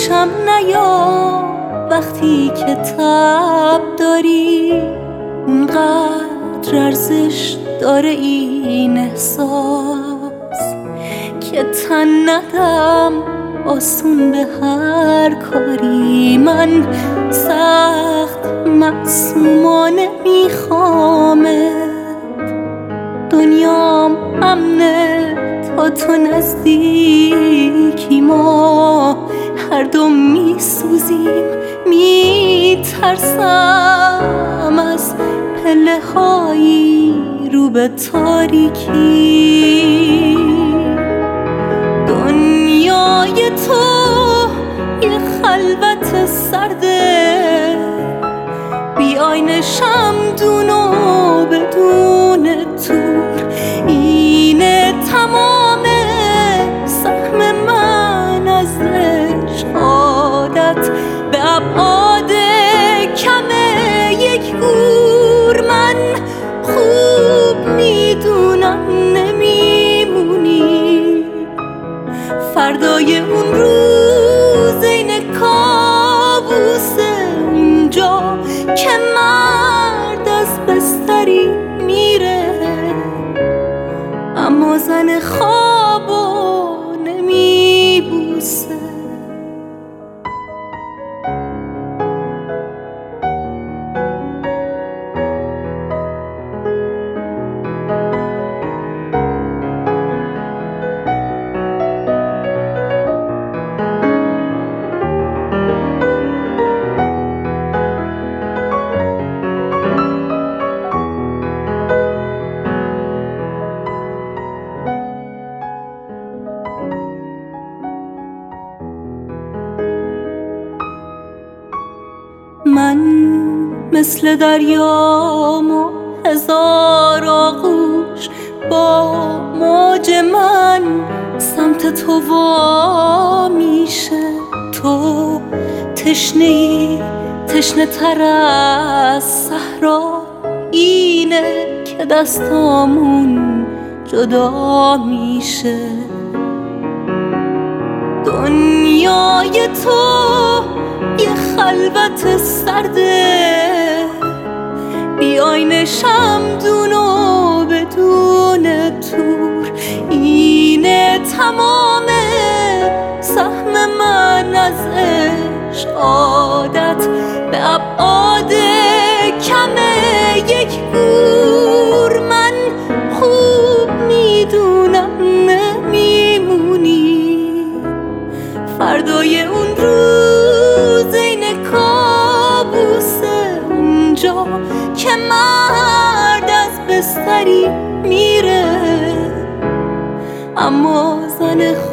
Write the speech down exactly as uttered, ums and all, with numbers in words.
پیشم نیا وقتی که تب داری، اونقدر ارزش داره این احساس که تن ندم آسون به هر کاری. من سخت معصومانه میخوامت، دنیام امنه تا تو نزدیکی. ما هر دو میسوزیم، میترسم از پله هایی رو به تاریکی. دنیای تو یه خلوت سرده، بی آینه شمدون و بدون تور. اینه تمام سهم من از عادت به ابعاد کم یک گور. من خوب میدونم نمیمونی، فردای اون روز این کابوس اینجا که مرد از بستری میره اما زن خوابو نمیبوسه. من مثل دریام و هزار آغوش با موج من سمت تو وا میشه. تو تشنه‌ای، تشنه تر از صحرا، اینه که دستامون جدا میشه. دنیای تو یه خلوت سرده، بی آینه شمدون و بدون تور. اینه تمام سهم من از عشق، عادت به ابعاد کم یک گور. من خوب میدونم نمیمونی، فردای اون روز این کابوس اونجا که مرد از بستری میره اما زن